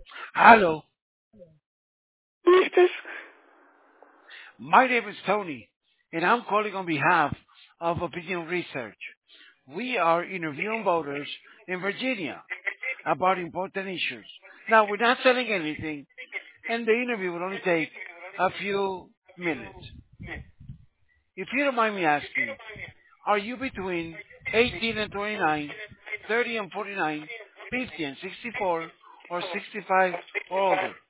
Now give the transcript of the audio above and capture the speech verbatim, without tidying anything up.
Hello, Who's this? my name is Tony, and I'm calling on behalf of Opinion Research. We are interviewing voters in Virginia about important issues. Now, we're not selling anything, and the interview will only take a few minutes. If you don't mind me asking, are you between eighteen and twenty-nine, thirty and forty-nine, fifty and sixty-four, or sixty-five or older?